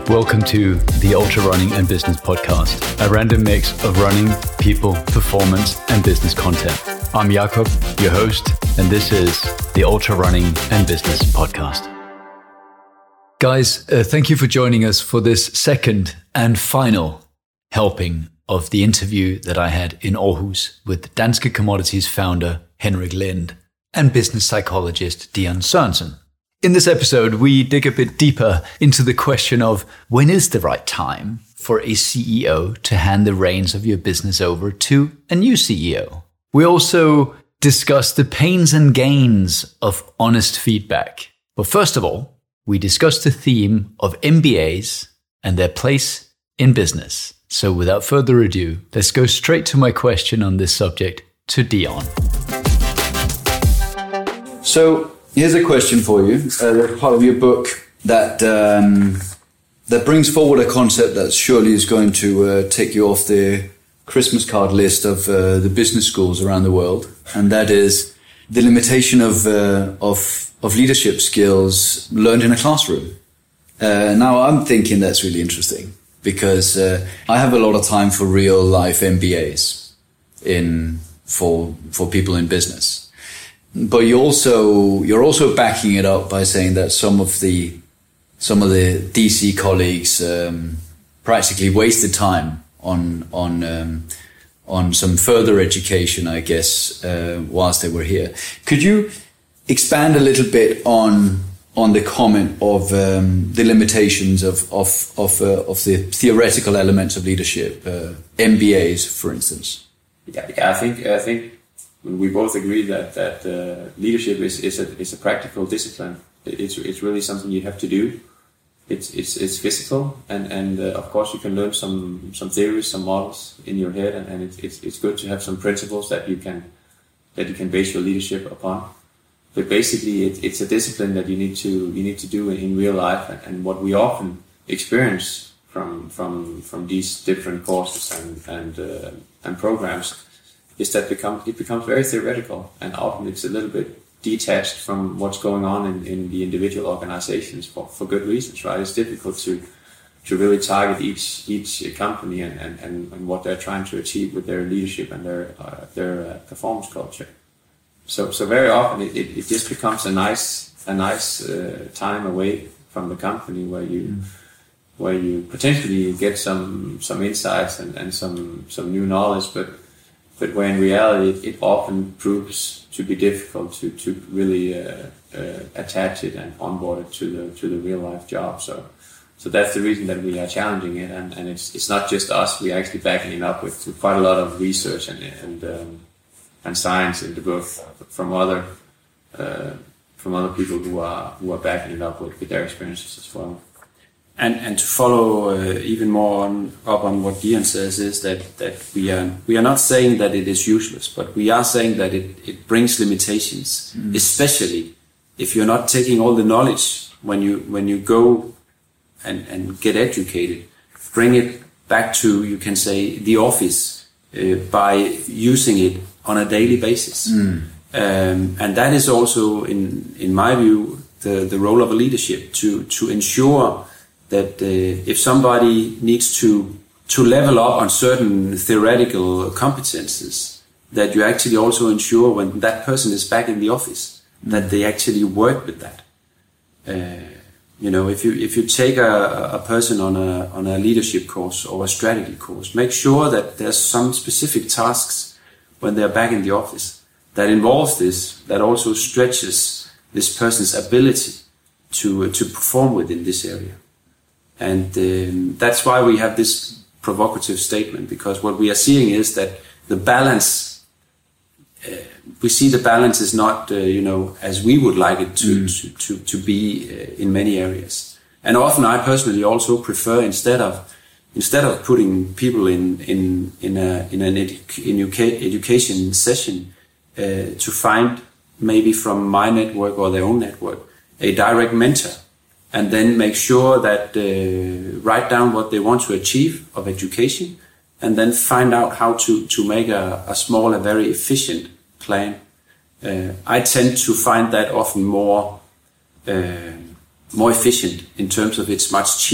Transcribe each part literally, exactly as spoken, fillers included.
Welcome to the Ultra Running and Business Podcast, a random mix of running, people, performance, and business content. I'm Jakob, your host, and this is the Ultra Running and Business Podcast. Guys, uh, thank you for joining us for this second and final helping of the interview that I had in Aarhus with Danske Commodities founder Henrik Lind and business psychologist Dean Sørensen. In this episode, we dig a bit deeper into the question of when is the right time for a C E O to hand the reins of your business over to a new C E O. We also discuss the pains and gains of honest feedback. But first of all, we discuss the theme of M B As and their place in business. So without further ado, let's go straight to my question on this subject to Dean. So, here's a question for you. Uh, part of your book that um, that brings forward a concept that surely is going to uh, take you off the Christmas card list of uh, the business schools around the world, and that is the limitation of uh, of of leadership skills learned in a classroom. Uh, now, I'm thinking that's really interesting because uh, I have a lot of time for real life M B As in for for people in business. But you also you're also backing it up by saying that some of the some of the D C colleagues um, practically wasted time on on um, on some further education, I guess, uh, whilst they were here. Could you expand a little bit on on the comment of um, the limitations of of of, uh, of the theoretical elements of leadership, uh, M B As, for instance? Yeah, yeah, I think I think. We both agree that that uh, leadership is is a is a practical discipline. It's it's really something you have to do. It's it's it's physical, and and uh, of course you can learn some some theories, some models in your head, and, and it's it's it's good to have some principles that you can that you can base your leadership upon. But basically, it, it's a discipline that you need to you need to do in, in real life, and, and what we often experience from from from these different courses and and uh, and programs is that become, it becomes very theoretical, and often it's a little bit detached from what's going on in, in the individual organizations for, for good reasons, right? It's difficult to to really target each each company and, and, and what they're trying to achieve with their leadership and their uh, their uh, performance culture. So so very often it, it, it just becomes a nice a nice uh, time away from the company where you mm. where you potentially get some some insights and, and some some new knowledge, but But where in reality it, it often proves to be difficult to, to really uh, uh, attach it and onboard it to the to the real life job. So so that's the reason that we are challenging it, and, and it's it's not just us. We're actually backing it up with quite a lot of research and and um, and science in the book from other uh, from other people who are who are backing it up with, with their experiences as well. And and to follow uh, even more on, up on what Dean says is that, that we are we are not saying that it is useless, but we are saying that it, it brings limitations, mm. especially if you're not taking all the knowledge when you when you go and, and get educated, bring it back to, you can say, the office uh, by using it on a daily basis. Mm. Um, and that is also, in in my view, the, the role of a leadership to to ensure that uh, if somebody needs to to level up on certain theoretical competences, that you actually also ensure when that person is back in the office that they actually work with that. Uh, you know, if you if you take a, a person on a on a leadership course or a strategy course, make sure that there's some specific tasks when they're back in the office that involves this, that also stretches this person's ability to uh, to perform within this area. And um, that's why we have this provocative statement, because what we are seeing is that the balance, uh, we see the balance is not, uh, you know, as we would like it to mm. to, to, to be uh, in many areas. And often I personally also prefer, instead of instead of putting people in in in a in an edu- in educa- education session, uh, to find maybe from my network or their own network a direct mentor. And then make sure that uh, write down what they want to achieve of education, and then find out how to, to make a, a small and very efficient plan. Uh, I tend to find that often more uh, more efficient in terms of it's much cheaper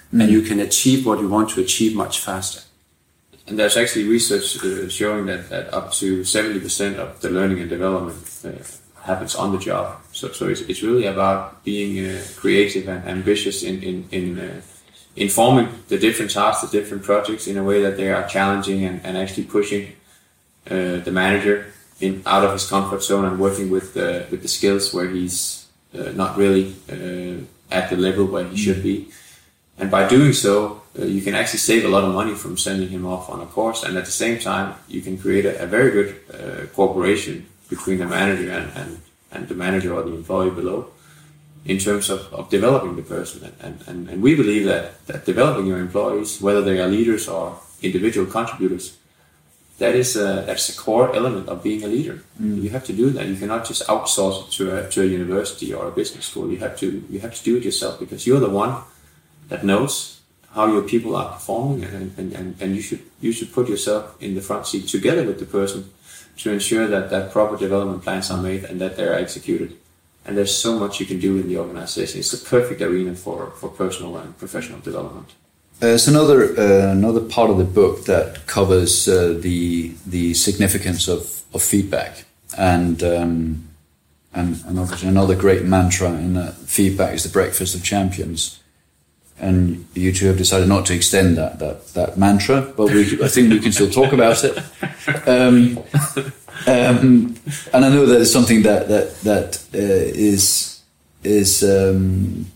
mm. and you can achieve what you want to achieve much faster. And there's actually research uh, showing that, that up to seventy percent of the learning and development uh, happens on the job. So, so it's, it's really about being uh, creative and ambitious in in in uh, informing the different tasks, the different projects in a way that they are challenging and, and actually pushing uh, the manager in out of his comfort zone and working with the with the skills where he's uh, not really uh, at the level where he should be. And by doing so, uh, you can actually save a lot of money from sending him off on a course. And at the same time, you can create a, a very good uh, cooperation between the manager and, and, and the manager or the employee below in terms of, of developing the person. And, and, and we believe that, that developing your employees, whether they are leaders or individual contributors, that is a, that's a core element of being a leader. Mm. You have to do that. You cannot just outsource it to a, to a university or a business school. You have to you have to do it yourself, because you're the one that knows how your people are performing, and, and, and, and you should you should put yourself in the front seat together with the person to ensure that, that proper development plans are made and that they're executed. And there's so much you can do in the organization. It's the perfect arena for, for personal and professional development. Uh, there's another uh, another part of the book that covers uh, the the significance of, of feedback, and um, and and obviously another great mantra in that feedback is the breakfast of champions. And you two have decided not to extend that that, that mantra, but we, I think we can still talk about it. Um, um, and I know that it's something that that that uh, is is um,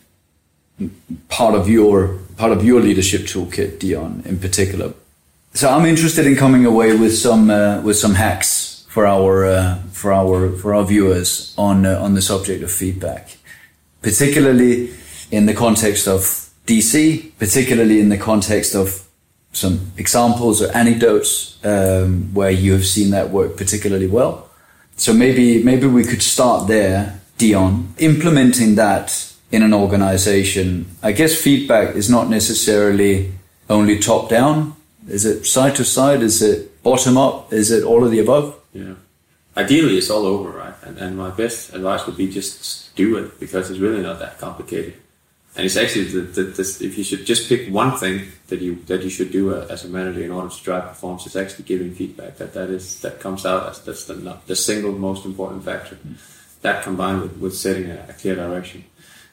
part of your part of your leadership toolkit, Dion, in particular. So I'm interested in coming away with some uh, with some hacks for our uh, for our for our viewers on uh, on the subject of feedback, particularly in the context of D C, particularly in the context of some examples or anecdotes um, where you have seen that work particularly well. So maybe maybe we could start there, Dion, implementing that in an organization. I guess feedback is not necessarily only top down. Is it side to side? Is it bottom up? Is it all of the above? Yeah. Ideally, it's all over, right? And, and my best advice would be just do it, because it's really not that complicated. And it's actually the, the, the, if you should just pick one thing that you that you should do as a manager in order to drive performance, it's actually giving feedback. That that is that comes out as that's the the single most important factor. Mm. That combined with, with setting a, a clear direction.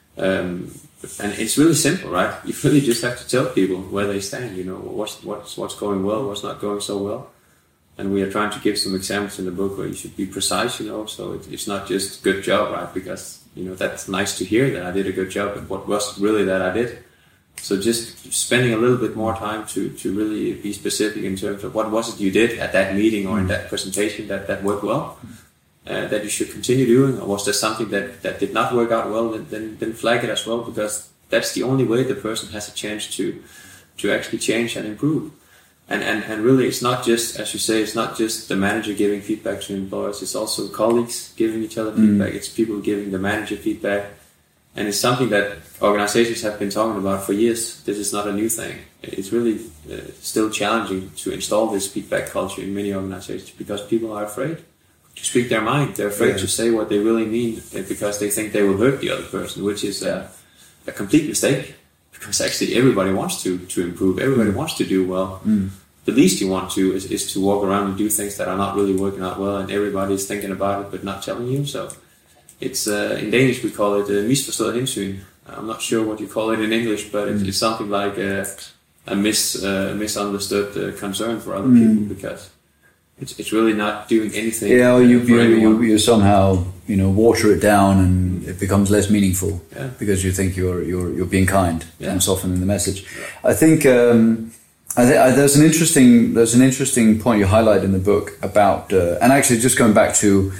Um, and it's really simple, right? You really just have to tell people where they stand. You know, what's what's what's going well, what's not going so well. And we are trying to give some examples in the book where you should be precise. You know, so it, it's not just good job, right? Because you know that's nice to hear that I did a good job, but what was it really that I did? So just spending a little bit more time to to really be specific in terms of what was it you did at that meeting or in that presentation that that worked well. Uh, that you should continue doing, or was there something that, that did not work out well, then then flag it as well, because that's the only way the person has a chance to to actually change and improve. And, and and really, it's not just, as you say, it's not just the manager giving feedback to employees, it's also colleagues giving each other feedback, mm. it's people giving the manager feedback, and it's something that organizations have been talking about for years. This is not a new thing. It's really uh, still challenging to install this feedback culture in many organizations, because people are afraid to speak their mind. They're afraid yeah. to say what they really mean, because they think they will hurt the other person, which is a, a complete mistake. Because actually everybody wants to, to improve, everybody mm. wants to do well. Mm. The least you want to is, is to walk around and do things that are not really working out well, and everybody's thinking about it but not telling you. So it's uh, in Danish we call it uh, misforstået hensyn. I'm not sure what you call it in English, but mm. it's something like a, a mis, uh, misunderstood uh, concern for other mm. people, because It's, it's really not doing anything. Yeah, or you, you, you, you somehow, you know, water it down and it becomes less meaningful yeah. because you think you're you're you're being kind yeah. and softening the message. Yeah. I think um, I th- I, there's an interesting there's an interesting point you highlight in the book about uh, and actually just going back to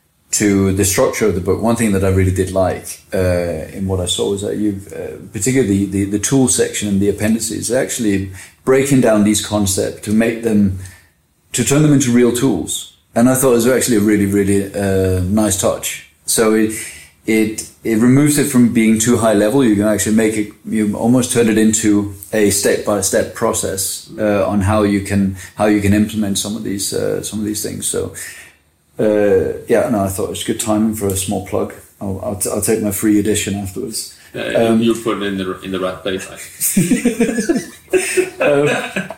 to the structure of the book. One thing that I really did like uh, in what I saw was that you've uh, particularly the, the the tool section and the appendices, actually breaking down these concepts to make them. to turn them into real tools. And I thought it was actually a really, really uh, nice touch. So it, it, it removes it from being too high level. You can actually make it, you almost turn it into a step-by-step process uh, on how you can, how you can implement some of these, uh, some of these things. So, uh, yeah, no, I thought it was good timing for a small plug. I'll, I'll, t- I'll take my free edition afterwards. Uh, um, you put it in the in the right place. um,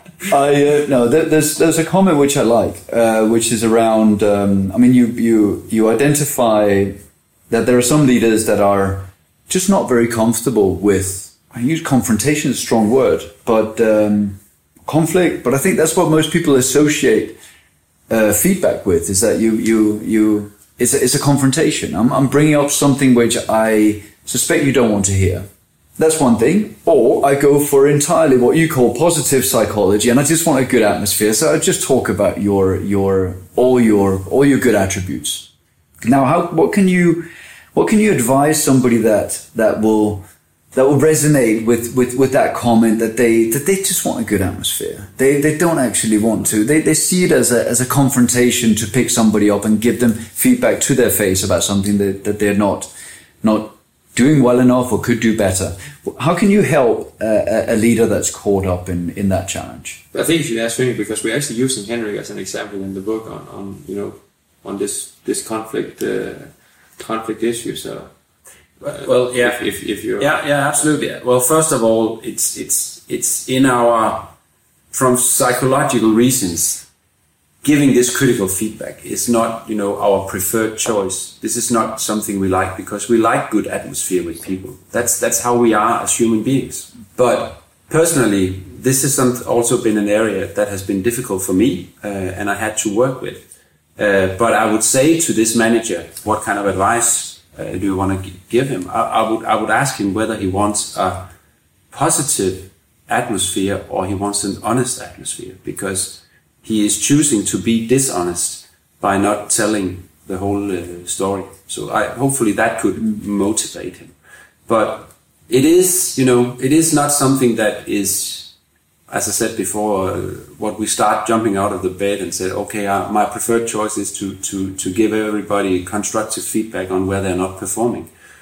I uh, no. There, there's there's a comment which I like, uh, which is around. Um, I mean, you you you identify that there are some leaders that are just not very comfortable with. I use confrontation is a strong word, but um, conflict. But I think that's what most people associate uh, feedback with. Is that you you you. It's a, it's a confrontation. I'm I'm bringing up something which I suspect you don't want to hear. That's one thing. Or I go for entirely what you call positive psychology, and I just want a good atmosphere. So I just talk about your your all your all your good attributes. Now, how what can you what can you advise somebody that that will that will resonate with, with, with that comment that they that they just want a good atmosphere. They they don't actually want to. They they see it as a as a confrontation to pick somebody up and give them feedback to their face about something that, that they're not not doing well enough or could do better. How can you help a, a leader that's caught up in, in that challenge? I think you should ask Henrik, because we're actually using Henrik as an example in the book on, on you know on this this conflict uh, conflict issue. So. Uh, well, yeah, if, if, if you're yeah, yeah, absolutely. Well, first of all, it's it's it's in our, from psychological reasons, giving this critical feedback is not, you know, our preferred choice. This is not something we like, because we like good atmosphere with people. That's that's how we are as human beings. But personally, this has also been an area that has been difficult for me, uh, and I had to work with. Uh, but I would say to this manager, what kind of advice Uh, do you want to give him? I, I would I would ask him whether he wants a positive atmosphere or he wants an honest atmosphere, because he is choosing to be dishonest by not telling the whole uh, story. So I, hopefully that could motivate him. But it is, you know, it is not something that is, as I said before, uh, what we start jumping out of the bed and say, okay, uh, my preferred choice is to, to, to give everybody constructive feedback on where they're not performing.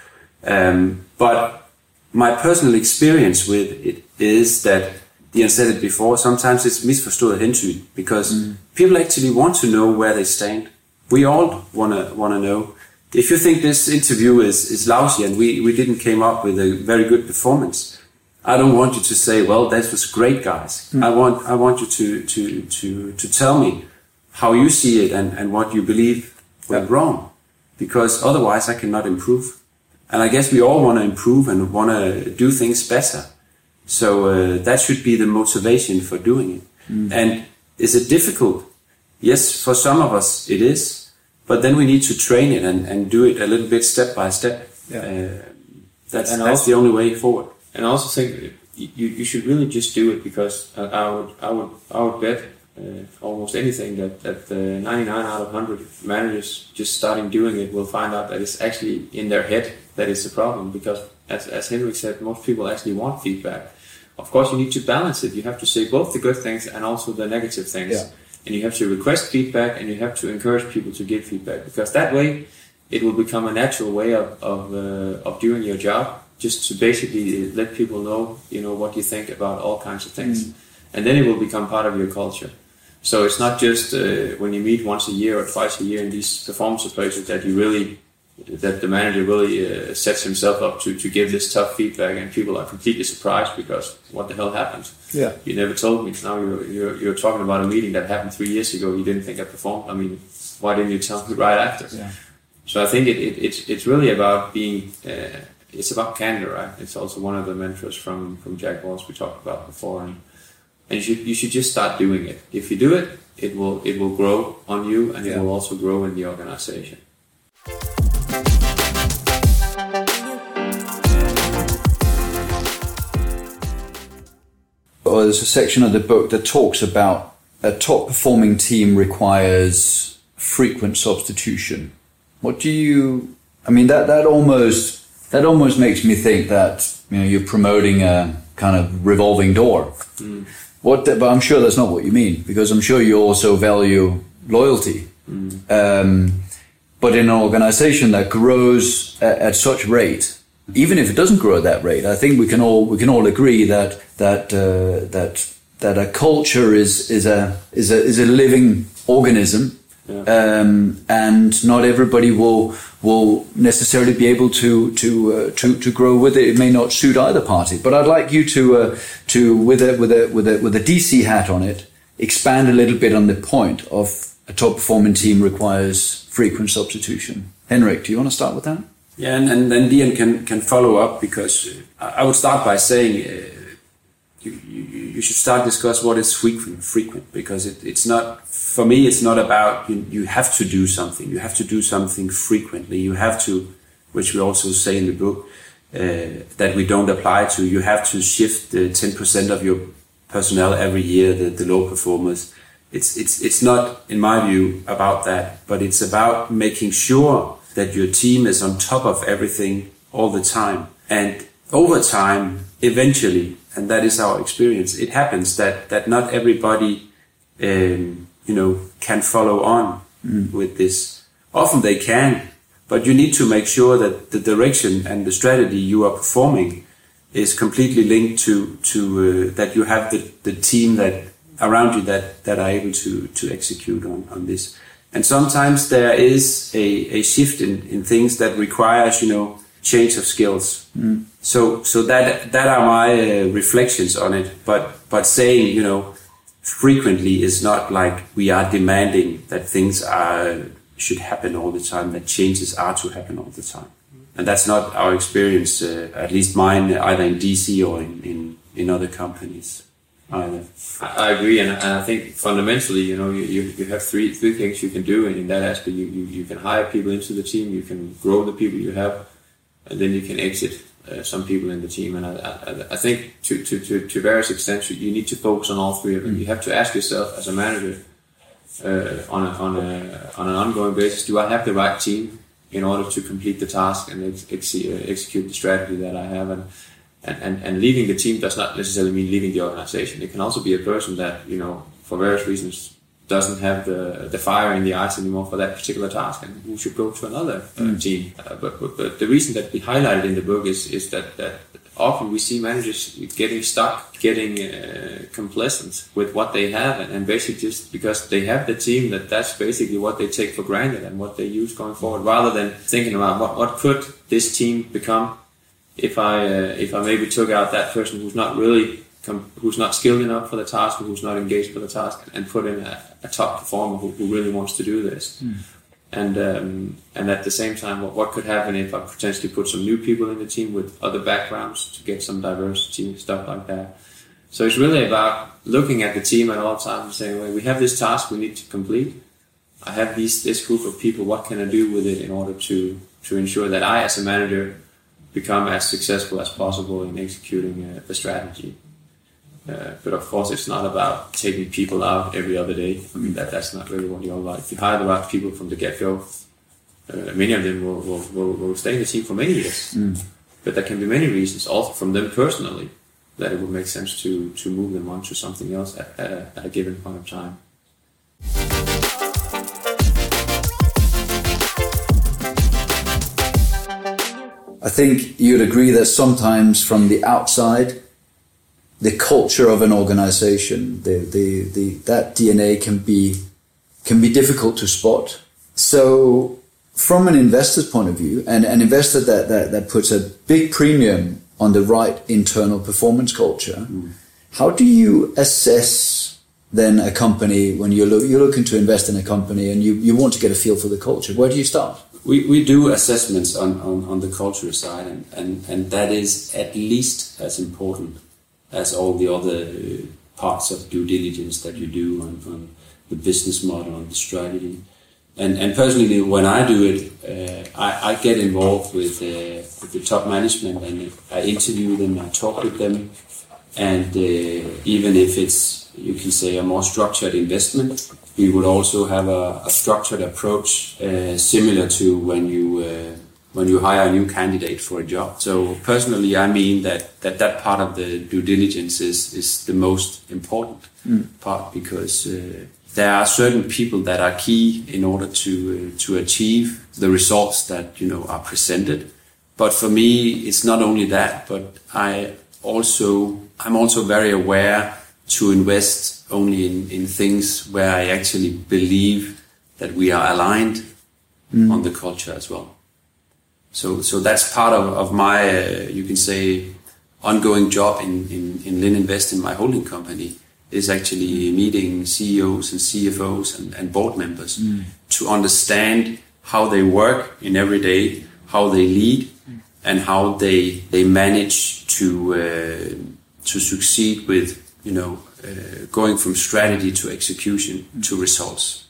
Um, but my personal experience with it is that, Dian said it before, sometimes it's misforstået hensyn, because mm. people actually want to know where they stand. We all want to want to know. If you think this interview is, is lousy and we, we didn't came up with a very good performance, I don't want you to say, well, that was great, guys. Mm. I want I want you to to to to tell me how you see it and, and what you believe went wrong, because otherwise I cannot improve. And I guess we all want to improve and want to do things better. So uh, that should be the motivation for doing it. Mm. And is it difficult? Yes, for some of us it is. But then we need to train it and, and do it a little bit step by step. Yeah. Uh, that's and that's also, the only way forward. And I also think you you should really just do it, because I would I would I would bet uh, almost anything that that uh, ninety-nine out of one hundred managers just starting doing it will find out that it's actually in their head that it's a problem. Because as as Henrik said, most people actually want feedback. Of course, you need to balance it. You have to say both the good things and also the negative things. Yeah. And you have to request feedback, and you have to encourage people to give feedback, because that way it will become a natural way of of uh, of doing your job. Just to basically let people know, you know, what you think about all kinds of things. Mm. And then it will become part of your culture. So it's not just uh, when you meet once a year or twice a year in these performance appraisals that you really, that the manager really uh, sets himself up to, to give this tough feedback, and people are completely surprised because what the hell happened? Yeah. You never told me. Now you're, you're, you're talking about a meeting that happened three years ago. You didn't think I performed. I mean, why didn't you tell me right after? Yeah. So I think it, it, it's, it's really about being... Uh, It's about candor, right? It's also one of the mantras from, from Jack Welch we talked about before, and and you should you should just start doing it. If you do it, it will it will grow on you, and yeah. it will also grow in the organization. Well, there's a section of the book that talks about a top performing team requires frequent substitution. What do you? I mean, that that almost. That almost makes me think that, you know, you're promoting a kind of revolving door. Mm. What? The, but I'm sure that's not what you mean, because I'm sure you also value loyalty. Mm. Um, but in an organization that grows at, at such rate, even if it doesn't grow at that rate, I think we can all we can all agree that that uh, that that a culture is is a is a is a living organism. Yeah. Um, and not everybody will will necessarily be able to to uh, to to grow with it. It may not suit either party. But I'd like you to uh, to with a with a with a with a D C hat on it, expand a little bit on the point of a top performing team requires frequent substitution. Henrik, do you want to start with that? Yeah, and, and then Dean can can follow up, because I would start by saying. Uh, You, you, you should start discuss what is frequent, frequent, because it, it's not, for me, it's not about you, you have to do something. You have to do something frequently. You have to, which we also say in the book, uh, that we don't apply to. You have to shift the ten percent of your personnel every year, the, the low performers. It's, it's, it's not, in my view, about that, but it's about making sure that your team is on top of everything all the time. And over time, eventually, and that is our experience, it happens that, that not everybody, um, you know, can follow on mm. with this. Often they can, but you need to make sure that the direction and the strategy you are performing is completely linked to, to uh, that you have the, the team that around you that, that are able to, to execute on, on this. And sometimes there is a, a shift in, in things that requires, you know, change of skills. Mm. So, so that that are my uh, reflections on it. But but saying, you know, frequently is not like we are demanding that things are should happen all the time. That changes are to happen all the time, and that's not our experience. Uh, at least mine, either in D C or in in, in other companies. Either. I agree, and, and I think fundamentally, you know, you, you, you have three three things you can do, and in that aspect, you, you you can hire people into the team, you can grow the people you have, and then you can exit uh, some people in the team. And I, I, I think to, to, to, to various extents, you need to focus on all three of them. Mm. You have to ask yourself as a manager uh, on, a, on, a, on an ongoing basis, do I have the right team in order to complete the task and ex- ex- execute the strategy that I have? And, and, and, and leaving the team does not necessarily mean leaving the organization. It can also be a person that, you know, for various reasons, doesn't have the the fire in the eyes anymore for that particular task, and who should go to another uh, mm. team. Uh, but, but but the reason that we highlighted in the book is is that that often we see managers getting stuck, getting uh, complacent with what they have, and, and basically just because they have the team, that that's basically what they take for granted and what they use going forward, rather than thinking about what what could this team become if I uh, if I maybe took out that person who's not really who's not skilled enough for the task, or who's not engaged for the task, and put in a, a top performer who, who really wants to do this. Mm. And um, and at the same time, what, what could happen if I potentially put some new people in the team with other backgrounds to get some diversity and stuff like that. So it's really about looking at the team at all times and saying, well, we have this task we need to complete. I have these this group of people, what can I do with it in order to, to ensure that I, as a manager, become as successful as possible in executing uh, the strategy. Uh, but of course, it's not about taking people out every other day. I mean, that that's not really what you're about. If you hire the right people from the get-go, uh, many of them will, will, will, will stay in the team for many years. Mm. But there can be many reasons, also from them personally, that it would make sense to, to move them on to something else at, at, a, at a given point of time. I think you'd agree that sometimes from the outside, the culture of an organization, the, the, the, that D N A can be, can be difficult to spot. So from an investor's point of view, and an investor that, that, that puts a big premium on the right internal performance culture, mm. how do you assess then a company when you're, look, you're looking to invest in a company and you, you want to get a feel for the culture? Where do you start? We, we do assessments on, on, on the culture side, and, and, and that is at least as important as all the other parts of due diligence that you do on, on the business model, on the strategy. And, and personally, when I do it, uh, I, I get involved with, uh, with the top management, and I interview them, I talk with them, and uh, even if it's, you can say, a more structured investment, we would also have a, a structured approach uh, similar to when you uh, when you hire a new candidate for a job. So personally, I mean that that, that part of the due diligence is, is the most important mm. part, because uh, there are certain people that are key in order to uh, to achieve the results that, you know, are presented. But for me, it's not only that, but I also I'm also very aware to invest only in, in things where I actually believe that we are aligned mm. on the culture as well. So so that's part of of my uh, you can say ongoing job in in in Lind Invest, in my holding company, is actually meeting C E Os and C F Os and, and board members mm. to understand how they work in every day, how they lead, mm. and how they they manage to uh, to succeed with, you know, uh, going from strategy to execution mm. to results.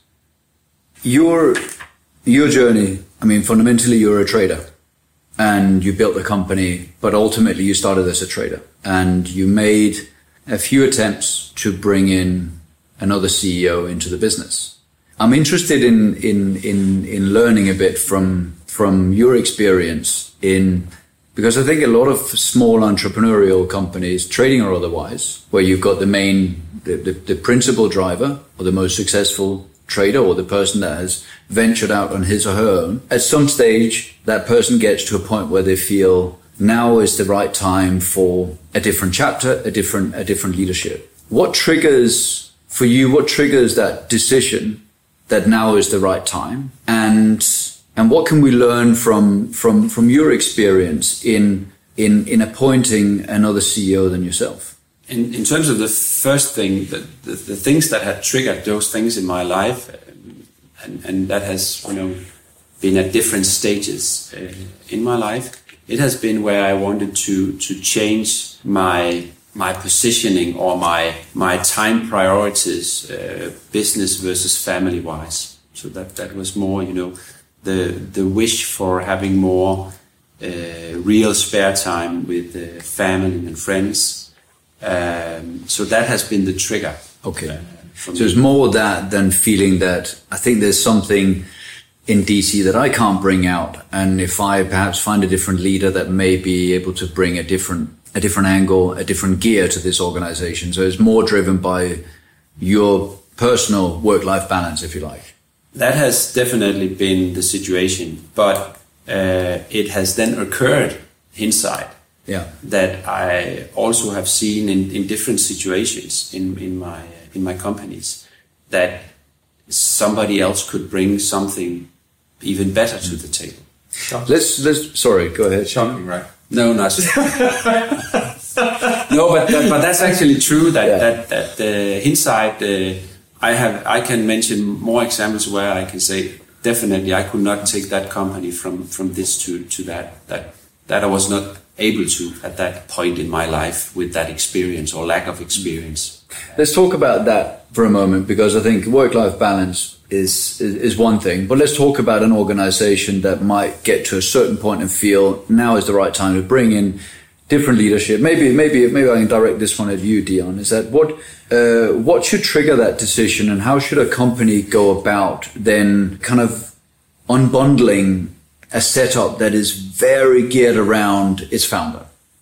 Your your journey, I mean, fundamentally you're a trader, and you built the company, but ultimately you started as a trader, and you made a few attempts to bring in another C E O into the business. I'm interested in in in, in learning a bit from from your experience in, because I think a lot of small entrepreneurial companies, trading or otherwise, where you've got the main the, the, the principal driver or the most successful trader or the person that has ventured out on his or her own, at some stage that person gets to a point where they feel now is the right time for a different chapter, a different a different leadership. What triggers for you, what triggers that decision that now is the right time? And and what can we learn from from from your experience in in in appointing another C E O than yourself? In in terms of the first thing, the the, the things that had triggered those things in my life, and and that has, you know, been at different stages uh, in my life. It has been where I wanted to to change my my positioning or my my time priorities, uh, business versus family wise. So that that was more, you know, the the wish for having more uh, real spare time with uh, family and friends. Um, so that has been the trigger. Okay. Uh, so me. It's more that than feeling that I think there's something in D C that I can't bring out, and if I perhaps find a different leader that may be able to bring a different a different angle, a different gear to this organization. So it's more driven by your personal work-life balance, if you like. That has definitely been the situation, but uh, it has then occurred hindsight. Yeah. That I also have seen in, in different situations in, in my in my companies, that somebody else could bring something even better to the table. Let's let's sorry, go ahead. Shocking, right? No, not. no, but, but but that's actually true. That yeah. that that uh, hindsight, uh, I have I can mention more examples where I can say definitely I could not take that company from from this to to that that that I was not able to at that point in my life with that experience or lack of experience. Let's talk about that for a moment, because I think work-life balance is, is is one thing, but let's talk about an organization that might get to a certain point and feel now is the right time to bring in different leadership. Maybe maybe maybe I can direct this one at you, Dion. Is that what uh, what should trigger that decision, and how should a company go about then kind of unbundling a setup that is very geared around its founder?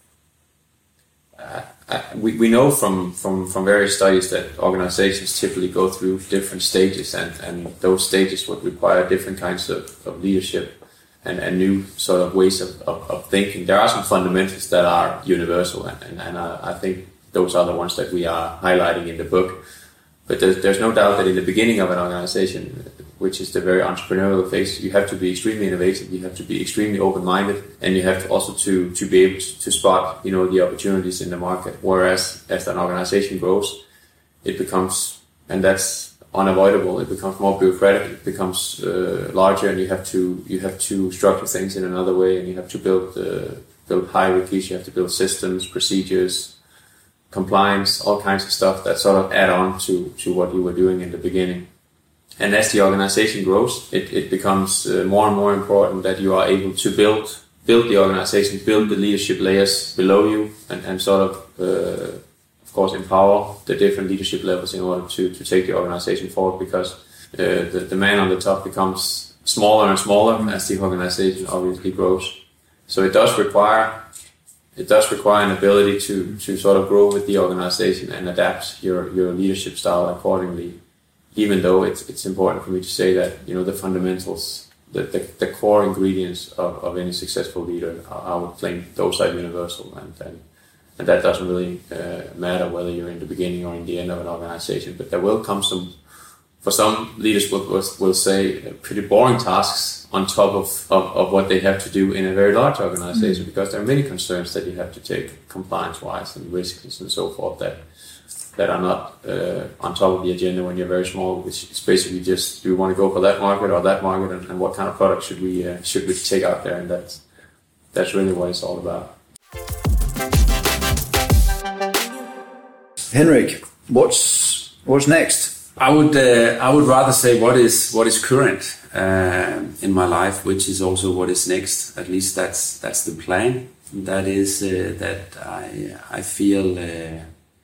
Uh, we, we know from, from, from various studies that organizations typically go through different stages, and, and those stages would require different kinds of, of leadership and, and new sort of ways of, of, of thinking. There are some fundamentals that are universal, and, and, and I, I think those are the ones that we are highlighting in the book. But there's, there's no doubt that in the beginning of an organization, which is the very entrepreneurial phase, you have to be extremely innovative, you have to be extremely open-minded, and you have to also to, to be able to, to spot, you know, the opportunities in the market. Whereas as an organization grows, it becomes, and that's unavoidable, it becomes more bureaucratic, it becomes uh, larger, and you have to you have to structure things in another way, and you have to build uh, build hierarchies, you have to build systems, procedures, compliance, all kinds of stuff that sort of add on to, to what you were doing in the beginning. And as the organization grows, it, it becomes uh, more and more important that you are able to build build the organization, build the leadership layers below you, and, and sort of, uh, of course, empower the different leadership levels in order to, to take the organization forward, because uh, the, the man on the top becomes smaller and smaller as the organization obviously grows. So it does require it does require an ability to, to sort of grow with the organization and adapt your, your leadership style accordingly. Even though it's it's important for me to say that, you know, the fundamentals, the the, the core ingredients of, of any successful leader, I, I would claim those are universal, and and, and that doesn't really uh, matter whether you're in the beginning or in the end of an organization. But there will come some for some leaders will, will, will say pretty boring tasks on top of, of, of what they have to do in a very large organization, mm-hmm. because there are many concerns that you have to take compliance-wise and risks and so forth that that are not uh, on top of the agenda when you're very small, which is basically just, do we want to go for that market or that market, and, and what kind of product should we uh, should we take out there, and that's that's really what it's all about. Henrik, what's what's next? I would uh, I would rather say what is what is current uh, in my life, which is also what is next. At least that's that's the plan. That is uh, that I I feel. Uh,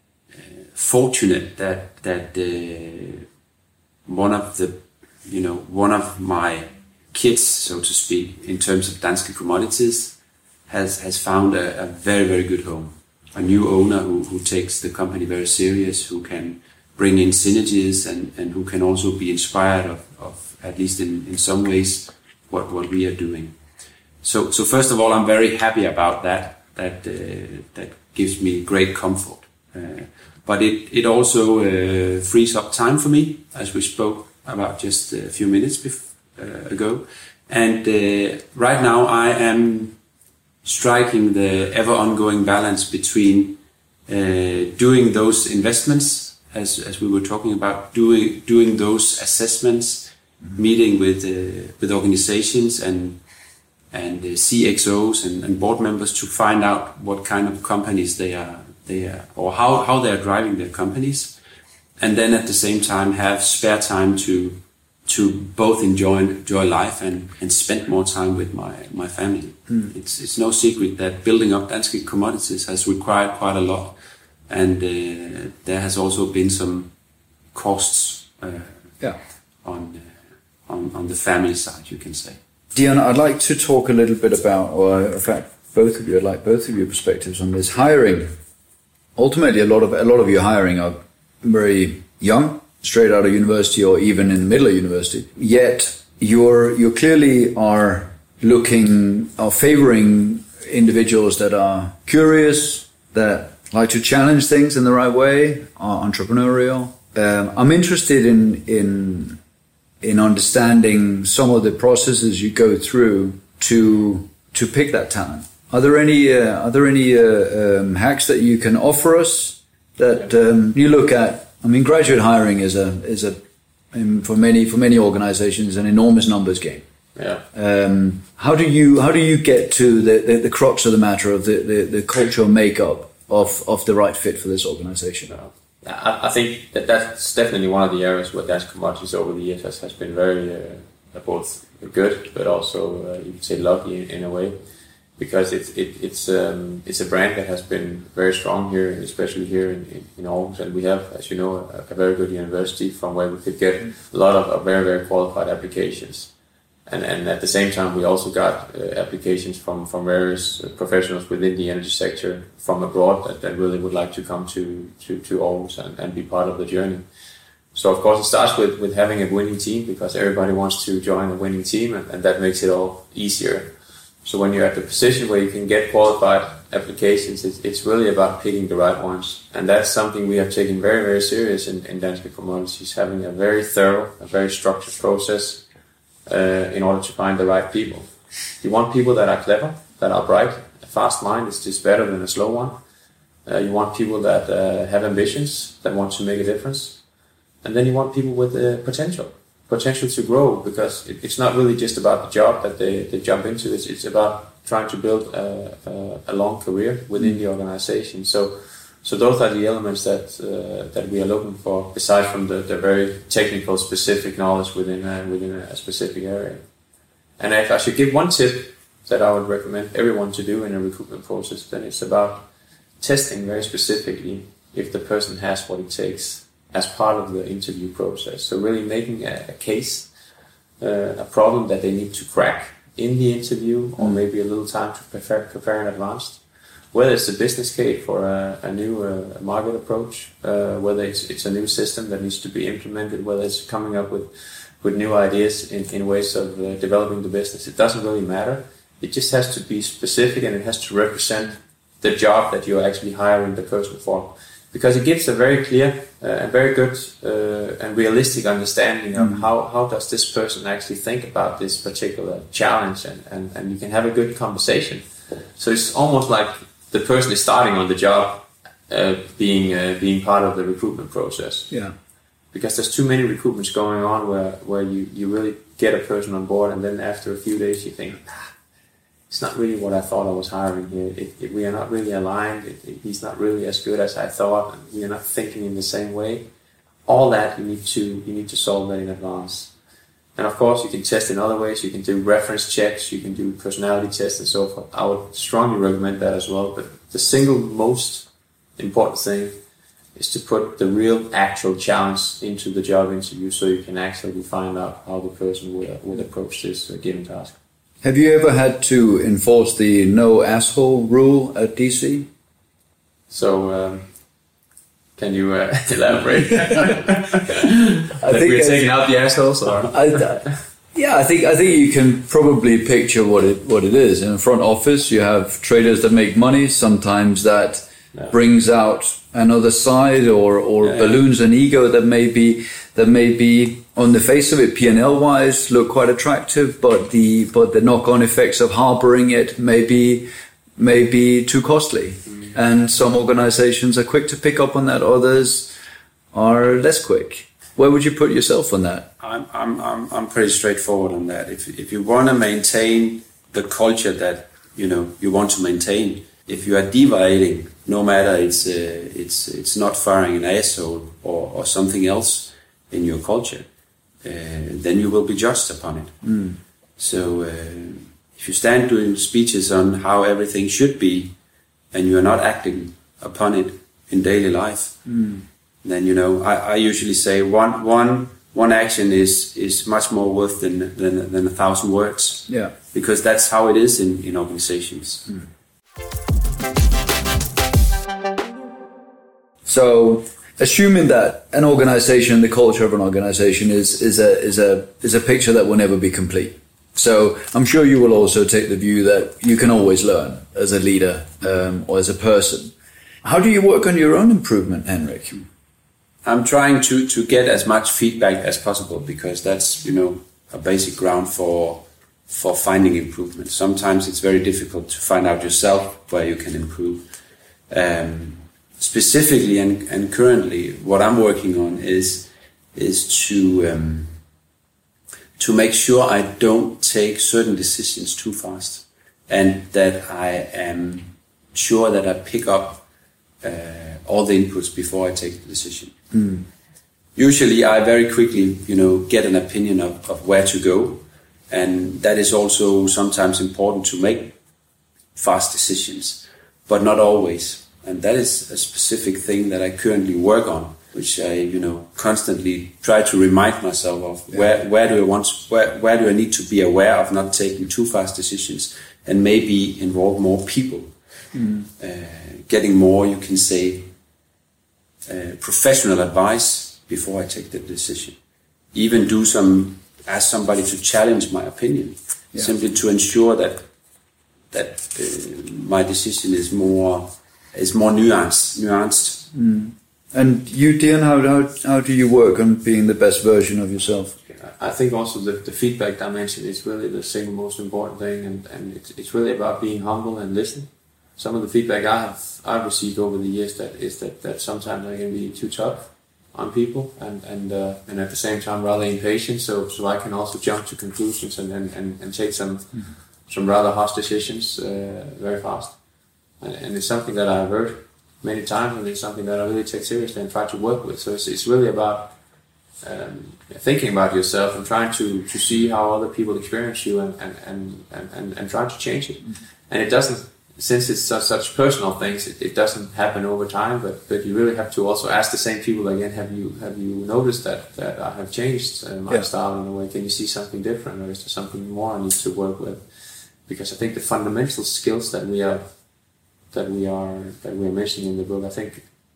fortunate that that uh, one of the you know one of my kids, so to speak, in terms of Danske Commodities, has has found a, a very very good home, a new owner who, who takes the company very serious, who can bring in synergies and, and who can also be inspired of, of at least in, in some ways what, what we are doing. So so first of all, I'm very happy about that. That uh, that gives me great comfort. Uh, But it, it also uh, frees up time for me, as we spoke about just a few minutes bef- uh, ago. And uh, right now I am striking the ever ongoing balance between uh, doing those investments, as, as we were talking about, doing doing those assessments, mm-hmm. meeting with uh, with organizations and and uh, C X Os and, and board members to find out what kind of companies they are. They are, or how, how they are driving their companies, and then at the same time have spare time to to both enjoy enjoy life and, and spend more time with my, my family. Mm. It's it's no secret that building up Danske Commodities has required quite a lot, and uh, there has also been some costs uh, yeah. on, uh, on on the family side, you can say. Dion, I'd like to talk a little bit about, or in fact, both of you, I'd like both of your perspectives on this hiring. Ultimately, a lot of a lot of your hiring are very young, straight out of university, or even in the middle of university. Yet you're you clearly are looking, are favoring individuals that are curious, that like to challenge things in the right way, are entrepreneurial. Um, I'm interested in in in understanding some of the processes you go through to to pick that talent. Are there any uh, are there any uh, um, hacks that you can offer us that um, you look at? I mean, graduate hiring is a is a um, for many for many organizations an enormous numbers game. Yeah. Um, how do you how do you get to the, the, the crux of the matter of the, the, the cultural makeup of, of the right fit for this organization? Yeah, I, I think that that's definitely one of the areas where Danske Commodities over the years has, has been very uh, both good, but also uh, you could say lucky in, in a way. Because it's it, it's um, it's a brand that has been very strong here, especially here in, in, in Aarhus, and we have, as you know, a, a very good university from where we could get a lot of, of very very qualified applications, and and at the same time we also got uh, applications from from various professionals within the energy sector from abroad that, that really would like to come to to to Aarhus and, and be part of the journey. So of course it starts with with having a winning team, because everybody wants to join a winning team, and, and that makes it all easier. So when you're at the position where you can get qualified applications, it's, it's really about picking the right ones. And that's something we have taken very, very serious in, in Danske Commodities, having a very thorough, a very structured process uh, in order to find the right people. You want people that are clever, that are bright. A fast mind is just better than a slow one. Uh, you want people that uh, have ambitions, that want to make a difference. And then you want people with uh, potential. potential to grow, because it, it's not really just about the job that they, they jump into. It's, it's about trying to build a, a, a long career within the organization. So, so those are the elements that uh, that we are looking for, aside from the, the very technical, specific knowledge within a, within a specific area. And if I should give one tip that I would recommend everyone to do in a recruitment process, then it's about testing very specifically if the person has what it takes as part of the interview process. So really making a, a case, uh, a problem that they need to crack in the interview, or maybe a little time to prepare, prepare in advance. Whether it's a business case for a, a new uh, market approach, uh, whether it's, it's a new system that needs to be implemented, whether it's coming up with, with new ideas in, in ways of uh, developing the business. It doesn't really matter. It just has to be specific, and it has to represent the job that you're actually hiring the person for. because it gives a very clear uh, and very good uh, and realistic understanding of Mm. how, how does this person actually think about this particular challenge, and, and, and you can have a good conversation. So it's almost like the person is starting on the job uh, being uh, being part of the recruitment process. Yeah. Because there's too many recruitments going on where, where you, you really get a person on board, and then after a few days you think, ah, it's not really what I thought I was hiring here. It, it, we are not really aligned. It, it, he's not really as good as I thought. And we are not thinking in the same way. All that you need to you need to solve that in advance. And of course, you can test in other ways. You can do reference checks. You can do personality tests and so forth. I would strongly recommend that as well. But the single most important thing is to put the real actual challenge into the job interview, so you can actually find out how the person would, uh, would approach this uh, given task. Have you ever had to enforce the no asshole rule at D C? So, um, can you uh, elaborate? I think we're taking out the assholes, or? I, yeah, I think I think you can probably picture what it what it is. In a front office, you have traders that make money. Sometimes that Yeah. brings out another side, or or Yeah, yeah. balloons an ego that may be that may be on the face of it, P and L wise, look quite attractive, but the but the knock on effects of harboring it may be may be too costly. Mm. And some organizations are quick to pick up on that, others are less quick. Where would you put yourself on that? I'm I'm I'm I'm pretty straightforward on that. If if you want to maintain the culture that you know you want to maintain, if you are deviating, no matter it's uh, it's it's not firing an asshole or, or something else in your culture, uh, then you will be judged upon it. Mm. So uh, if you stand doing speeches on how everything should be, and you are not acting upon it in daily life, Mm. then you know I, I usually say one one one action is is much more worth than than, than a thousand words. Yeah. Because that's how it is in in organizations. Mm. So, assuming that an organization, the culture of an organization, is is a is a is a picture that will never be complete. So, I'm sure you will also take the view that you can always learn as a leader um, or as a person. How do you work on your own improvement, Henrik? I'm trying to to get as much feedback as possible, because that's you know a basic ground for for finding improvement. Sometimes it's very difficult to find out yourself where you can improve. Um, Specifically and, and currently, what I'm working on is is to um, to make sure I don't take certain decisions too fast, and that I am sure that I pick up uh, all the inputs before I take the decision. Mm. Usually, I very quickly, you know, get an opinion of, of where to go, and that is also sometimes important to make fast decisions, but not always. And that is a specific thing that I currently work on, which I, you know, constantly try to remind myself of. Yeah. Where where do I want? Where where do I need to be aware of not taking too fast decisions, and maybe involve more people, Mm. uh, getting more, you can say, uh, professional advice before I take the decision. Even do some ask somebody to challenge my opinion, Yeah. simply to ensure that that uh, my decision is more. Is more nuanced. nuanced. Mm. And you, Dian, how, how how do you work on being the best version of yourself? I think also the, the feedback dimension is really the single most important thing, and, and it's, it's really about being humble and listening. Some of the feedback I have I've received over the years that is that, that sometimes I can be too tough on people, and and uh, and at the same time rather impatient. So so I can also jump to conclusions and and, and, and take some mm-hmm. some rather harsh decisions uh, very fast. And, and it's something that I've heard many times, and it's something that I really take seriously and try to work with. So it's, it's really about um, thinking about yourself and trying to, to see how other people experience you, and and, and, and, and trying to change it. Mm-hmm. And it doesn't, since it's such, such personal things, it, it doesn't happen over time, but, but you really have to also ask the same people again, have you have you noticed that, that I have changed uh, my yeah. style in a way? Can you see something different, or is there something more I need to work with? Because I think the fundamental skills that we have that we are that we are mentioning in the book, I think,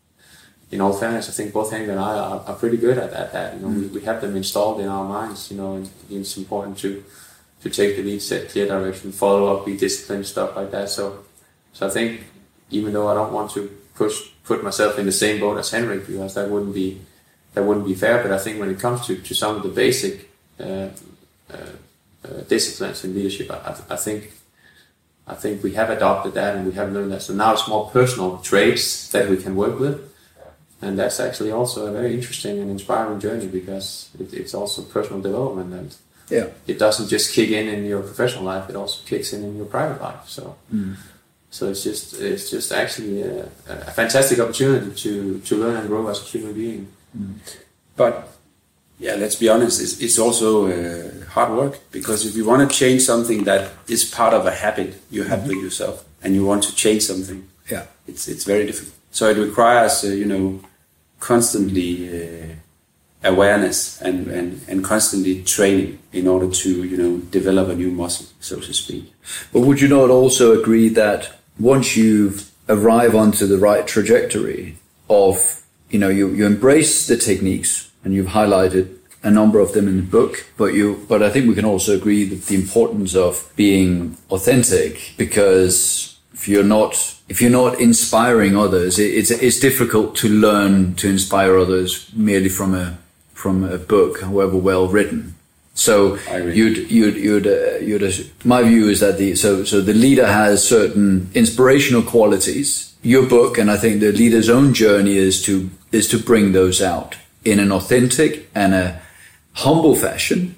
in all fairness, I think both Henrik and I are, are pretty good at, at that. You know, mm-hmm. we, we have them installed in our minds. You know, and it's important to to take the lead, set clear direction, follow up, be disciplined, stuff like that. So, so I think even though I don't want to push put myself in the same boat as Henrik, because that wouldn't be that wouldn't be fair. But I think when it comes to, to some of the basic uh, uh, uh, disciplines in leadership, I, I think I think we have adopted that and we have learned that. So now it's more personal traits that we can work with, and that's actually also a very interesting and inspiring journey, because it, it's also personal development, and yeah, it doesn't just kick in in your professional life; it also kicks in in your private life. So. Mm. So it's just it's just actually a, a fantastic opportunity to, to learn and grow as a human being. Mm. But yeah, let's be honest, it's, it's also uh, hard work, because if you want to change something that is part of a habit you have mm-hmm. with yourself, and you want to change something, yeah, it's it's very difficult. So it requires uh, you know constantly uh, awareness and, and, and constantly training in order to you know develop a new muscle, so to speak. But would you not also agree that once you arrive onto the right trajectory of, you know, you, you embrace the techniques, and you've highlighted a number of them in the book, but you, but I think we can also agree that the importance of being authentic, because if you're not, if you're not inspiring others, it, it's, it's difficult to learn to inspire others merely from a, from a book, however well written. So you'd, you'd, you'd, uh, you'd, uh, my view is that the, so, so the leader has certain inspirational qualities. Your book, and I think the leader's own journey is to, is to bring those out in an authentic and a humble fashion.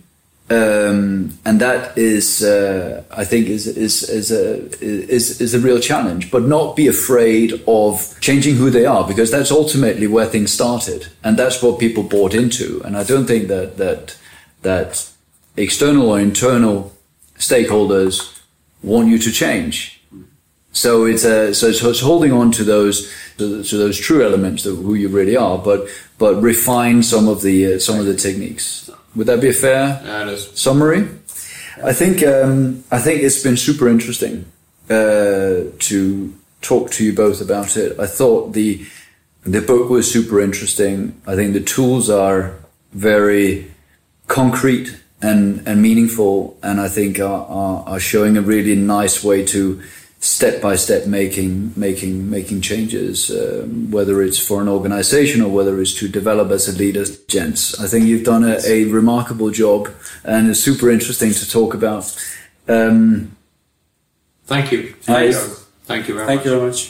Um, and that is, uh, I think is, is, is a, is, is a real challenge, but not be afraid of changing who they are, because that's ultimately where things started. And that's what people bought into. And I don't think that, that, that external or internal stakeholders want you to change. So it's a, so it's, it's holding on to those to, to those true elements of who you really are, but but refine some of the uh, some of the techniques. Would that be a fair yeah, it is. summary? I think um, I think it's been super interesting uh, to talk to you both about it. I thought the the book was super interesting. I think the tools are very concrete and, and meaningful, and I think are, are, are showing a really nice way to step by step making making making changes, um, whether it's for an organization or whether it's to develop as a leader. Gents, I think you've done a, a remarkable job, and it's super interesting to talk about. Um, Thank you. Thank you. Thank you very Thank much. you very much.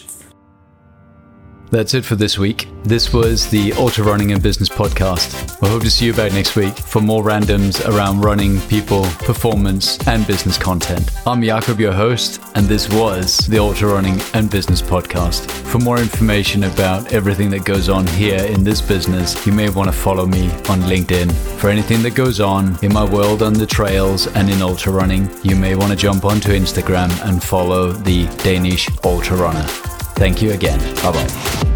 That's it for this week. This was the Ultra Running and Business podcast. I hope to see you back next week for more randoms around running, people, performance, and business content. I'm Jakob, your host, and this was the Ultra Running and Business podcast. For more information about everything that goes on here in this business, you may want to follow me on LinkedIn. For anything that goes on in my world on the trails and in ultra running, you may want to jump onto Instagram and follow the Danish Ultra Runner. Thank you again. Bye-bye.